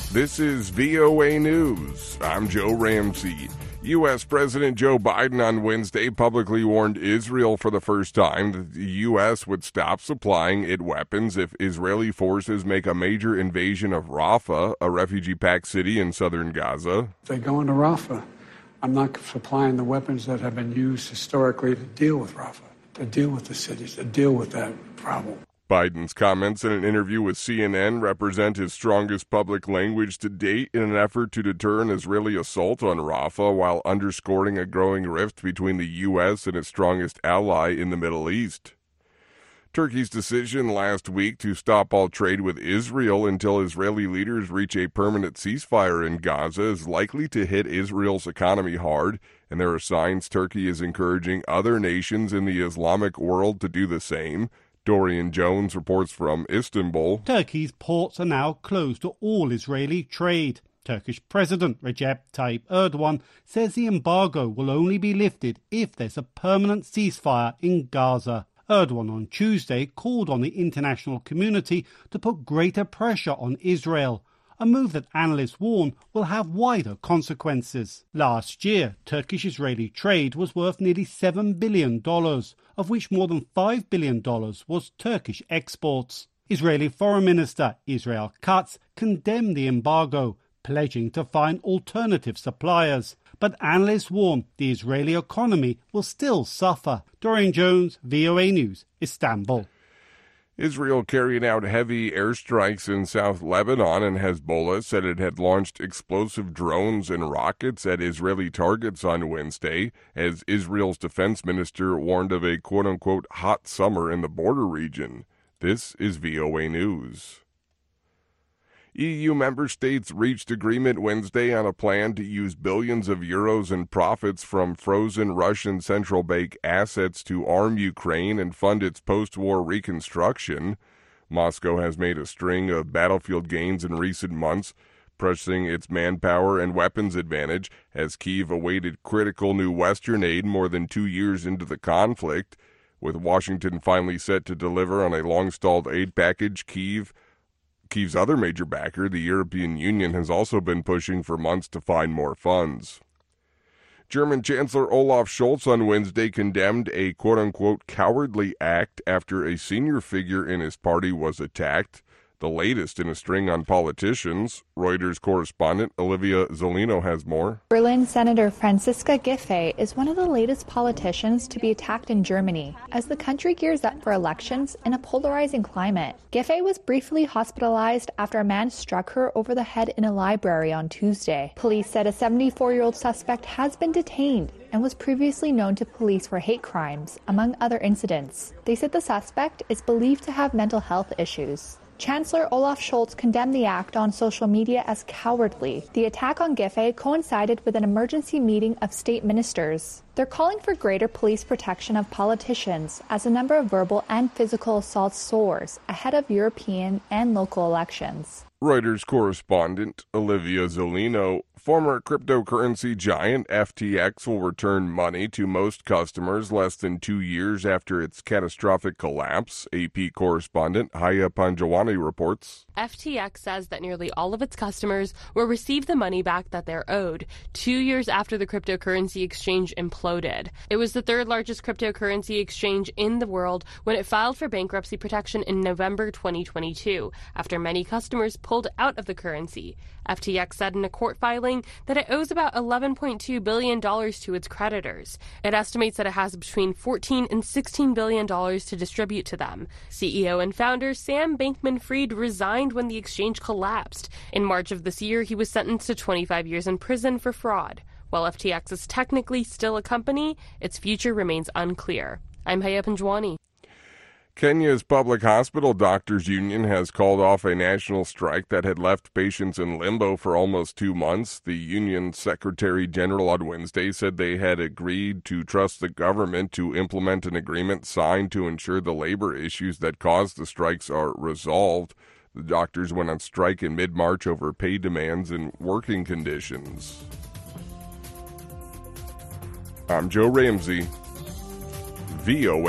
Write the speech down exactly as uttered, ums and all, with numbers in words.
This is V O A News. I'm Joe Ramsey. U S. President Joe Biden on Wednesday publicly warned Israel for the first time that the U S would stop supplying it weapons if Israeli forces make a major invasion of Rafah, a refugee-packed city in southern Gaza. If they go into Rafah, I'm not supplying the weapons that have been used historically to deal with Rafah, to deal with the cities, to deal with that problem. Biden's comments in an interview with C N N represent his strongest public language to date in an effort to deter an Israeli assault on Rafah while underscoring a growing rift between the U S and its strongest ally in the Middle East. Turkey's decision last week to stop all trade with Israel until Israeli leaders reach a permanent ceasefire in Gaza is likely to hit Israel's economy hard, and there are signs Turkey is encouraging other nations in the Islamic world to do the same. Dorian Jones reports from Istanbul. Turkey's ports are now closed to all Israeli trade. Turkish President Recep Tayyip Erdogan says the embargo will only be lifted if there's a permanent ceasefire in Gaza. Erdogan on Tuesday called on the international community to put greater pressure on Israel, a move that analysts warn will have wider consequences. Last year, Turkish-Israeli trade was worth nearly seven billion dollars, of which more than five billion dollars was Turkish exports. Israeli Foreign Minister Israel Katz condemned the embargo, pledging to find alternative suppliers. But analysts warn the Israeli economy will still suffer. Dorian Jones, V O A News, Istanbul. Israel carried out heavy airstrikes in South Lebanon, and Hezbollah said it had launched explosive drones and rockets at Israeli targets on Wednesday, as Israel's defense minister warned of a quote-unquote hot summer in the border region. This is V O A News. E U member states reached agreement Wednesday on a plan to use billions of euros in profits from frozen Russian central bank assets to arm Ukraine and fund its post-war reconstruction. Moscow has made a string of battlefield gains in recent months, pressing its manpower and weapons advantage as Kyiv awaited critical new Western aid more than two years into the conflict. With Washington finally set to deliver on a long-stalled aid package, Kyiv Kyiv's other major backer, the European Union, has also been pushing for months to find more funds. German Chancellor Olaf Scholz on Wednesday condemned a quote-unquote cowardly act after a senior figure in his party was attacked, the latest in a string on politicians. Reuters correspondent Olivia Zolino has more. Berlin Senator Franziska Giffey is one of the latest politicians to be attacked in Germany as the country gears up for elections in a polarizing climate. Giffey was briefly hospitalized after a man struck her over the head in a library on Tuesday. Police said a seventy-four-year-old suspect has been detained and was previously known to police for hate crimes, among other incidents. They said the suspect is believed to have mental health issues. Chancellor Olaf Scholz condemned the act on social media as cowardly. The attack on Giffey coincided with an emergency meeting of state ministers. They're calling for greater police protection of politicians as the number of verbal and physical assaults soars ahead of European and local elections. Reuters correspondent Olivia Zolino. Former cryptocurrency giant F T X will return money to most customers less than two years after its catastrophic collapse. A P correspondent Haya Panjwani reports. F T X says that nearly all of its customers will receive the money back that they're owed two years after the cryptocurrency exchange imploded. It was the third largest cryptocurrency exchange in the world when it filed for bankruptcy protection in November twenty twenty-two, after many customers pulled out of the currency. F T X said in a court filing that it owes about eleven point two billion dollars to its creditors. It estimates that it has between fourteen and sixteen billion dollars to distribute to them. C E O and founder Sam Bankman-Fried resigned when the exchange collapsed. In March of this year, he was sentenced to twenty-five years in prison for fraud. While F T X is technically still a company, its future remains unclear. I'm Haya Panjwani. Kenya's public hospital doctors union has called off a national strike that had left patients in limbo for almost two months. The union secretary general on Wednesday said they had agreed to trust the government to implement an agreement signed to ensure the labor issues that caused the strikes are resolved. The doctors went on strike in mid-March over pay demands and working conditions. I'm Joe Ramsey, V O A.